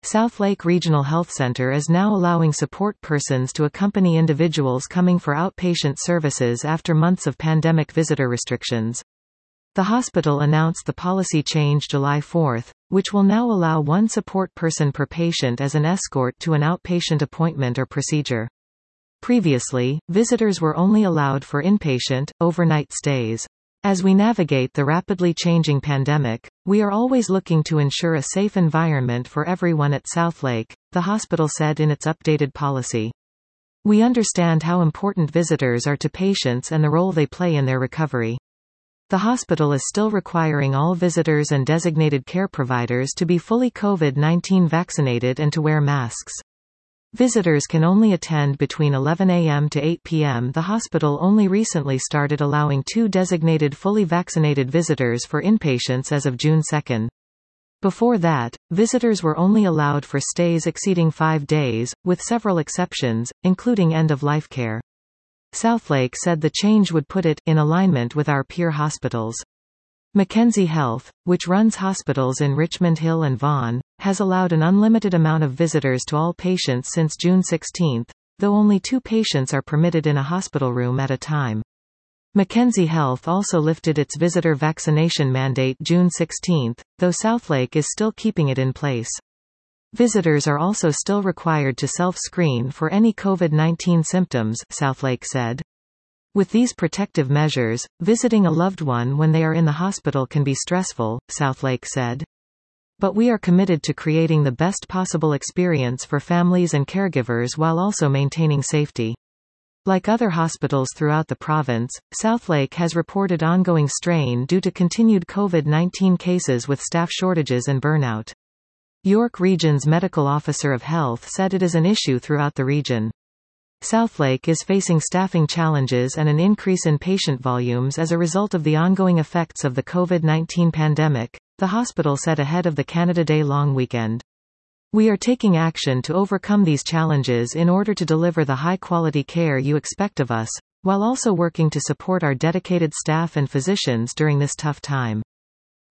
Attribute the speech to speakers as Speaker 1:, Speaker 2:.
Speaker 1: Southlake Regional Health Center is now allowing support persons to accompany individuals coming for outpatient services after months of pandemic visitor restrictions. The hospital announced the policy change July 4, which will now allow one support person per patient as an escort to an outpatient appointment or procedure. Previously, visitors were only allowed for inpatient, overnight stays. As we navigate the rapidly changing pandemic, we are always looking to ensure a safe environment for everyone at Southlake, the hospital said in its updated policy. We understand how important visitors are to patients and the role they play in their recovery. The hospital is still requiring all visitors and designated care providers to be fully COVID-19 vaccinated and to wear masks. Visitors can only attend between 11 a.m. to 8 p.m. The hospital only recently started allowing 2 designated fully vaccinated visitors for inpatients as of June 2. Before that, visitors were only allowed for stays exceeding 5 days, with several exceptions, including end-of-life care. Southlake said the change would put it in alignment with our peer hospitals. Mackenzie Health, which runs hospitals in Richmond Hill and Vaughan, has allowed an unlimited amount of visitors to all patients since June 16, though only 2 patients are permitted in a hospital room at a time. Mackenzie Health also lifted its visitor vaccination mandate June 16, though Southlake is still keeping it in place. Visitors are also still required to self-screen for any COVID-19 symptoms, Southlake said. With these protective measures, visiting a loved one when they are in the hospital can be stressful, Southlake said. But we are committed to creating the best possible experience for families and caregivers while also maintaining safety. Like other hospitals throughout the province, Southlake has reported ongoing strain due to continued COVID-19 cases with staff shortages and burnout. York Region's Medical Officer of Health said it is an issue throughout the region. Southlake is facing staffing challenges and an increase in patient volumes as a result of the ongoing effects of the COVID-19 pandemic, the hospital said ahead of the Canada Day long weekend. We are taking action to overcome these challenges in order to deliver the high-quality care you expect of us, while also working to support our dedicated staff and physicians during this tough time.